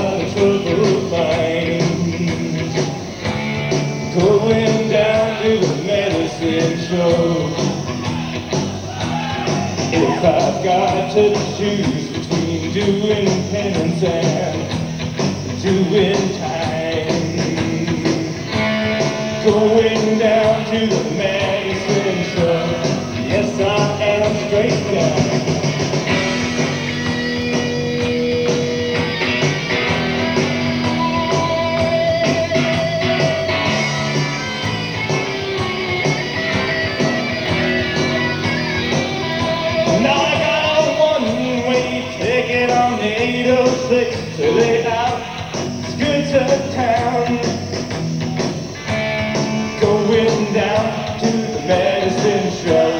got a troubled mind. Going down to the medicine show. If I've got to choose between doing penance and doing time, going down to the medicine show. Yes, I am straight down. Now I got a one-way ticket on the 806 to lay out Scooter Town. Going down to the medicine show.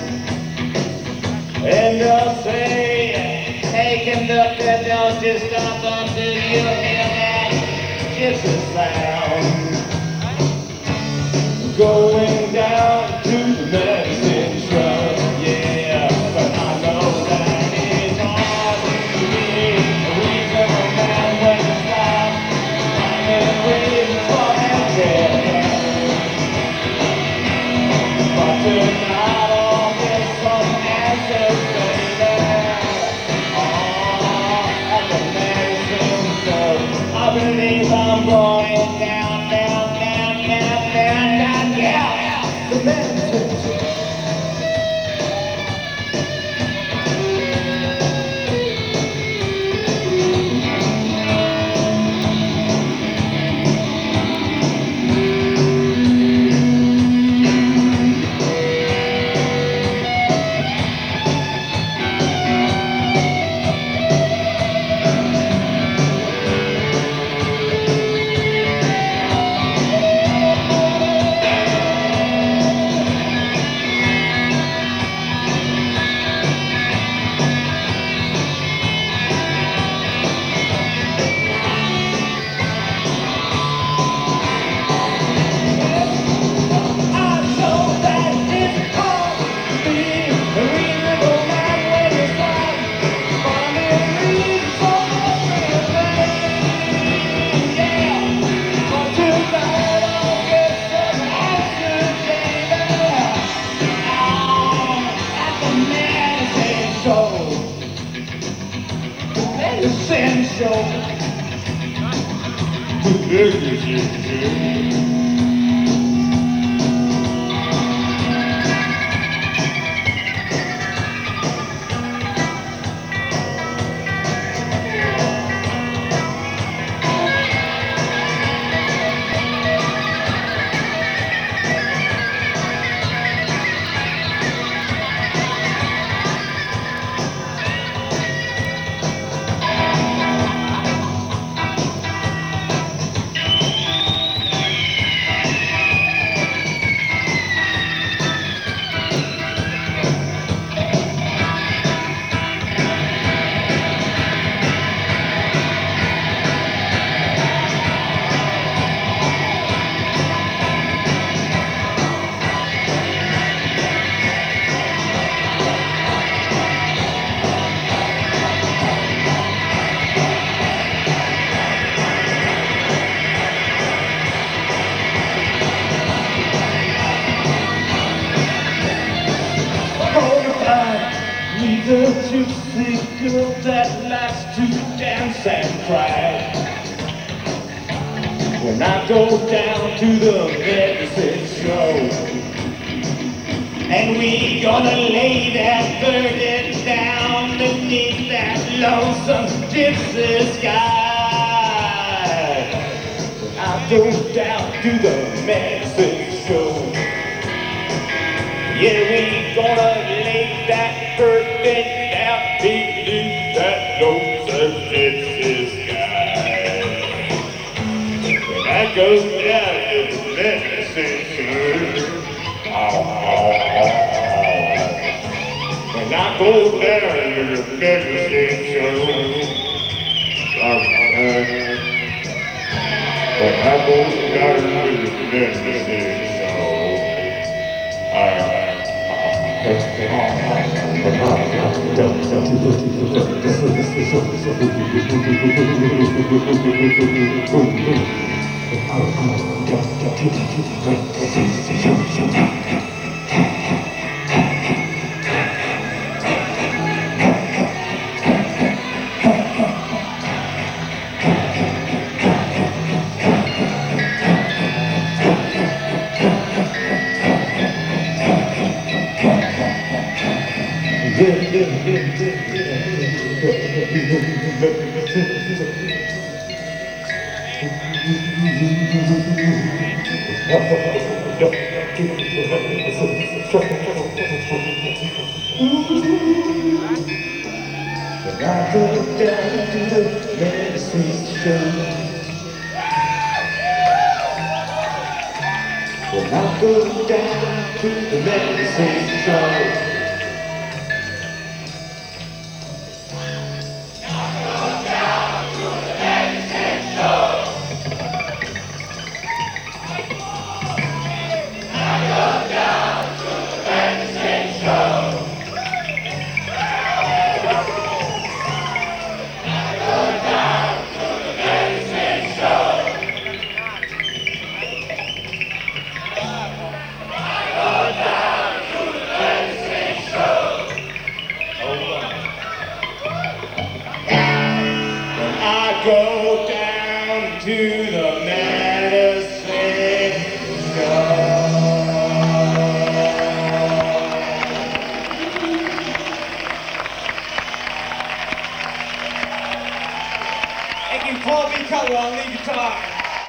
And I'll say, hey conductor, don't just stop until you hear that gypsy sound. Going down to the medicine show. Yeah, but I know that it's hard to be a reasonable man when you stop finding reasons for everything. But tonight I'll get some answers, baby. Oh, at the medicine show. I believe I'm going down, down, down, down, down, down, down. The medicine show. Essential. The gypsy girl that likes to dance and cry. When I go down to the medicine show, and we gonna lay that burden down beneath that lonesome gypsy sky. When I go down to the medicine show, yeah, we gonna lay that burden down beneath that lonesome gypsy sky. When I go down to the medicine show, when I go down to the medicine show, when I go down to the medicine show, When I go down to the medicine show, when I go down to the medicine show, I go down to the medicine show. Thank you, Paul B. Cutler on lead guitar.